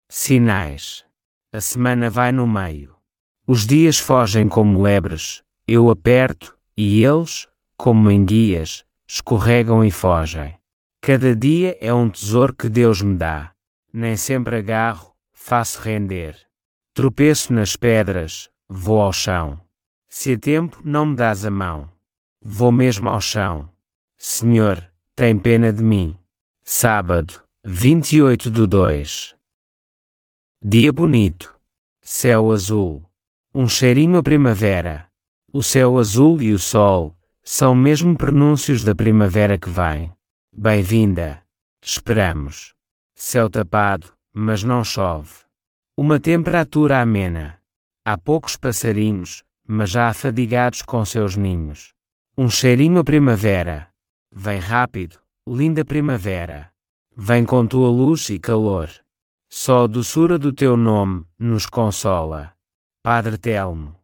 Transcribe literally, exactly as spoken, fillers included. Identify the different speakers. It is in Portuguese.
Speaker 1: Sinais. A semana vai no meio. Os dias fogem como lebres, eu aperto, e eles, como enguias, escorregam e fogem. Cada dia é um tesouro que Deus me dá. Nem sempre agarro, faço render. Tropeço nas pedras, vou ao chão. Se a tempo não me dás a mão, vou mesmo ao chão. Senhor, tem pena de mim. Sábado, vinte e oito de dois. Dia bonito. Céu azul. Um cheirinho a primavera. O céu azul e o sol são mesmo prenúncios da primavera que vem. Bem-vinda. Esperamos. Céu tapado, mas não chove. Uma temperatura amena. Há poucos passarinhos, mas já afadigados com seus ninhos. Um cheirinho a primavera. Vem rápido, linda primavera. Vem com tua luz e calor. Só a doçura do teu nome nos consola. Padre Telmo.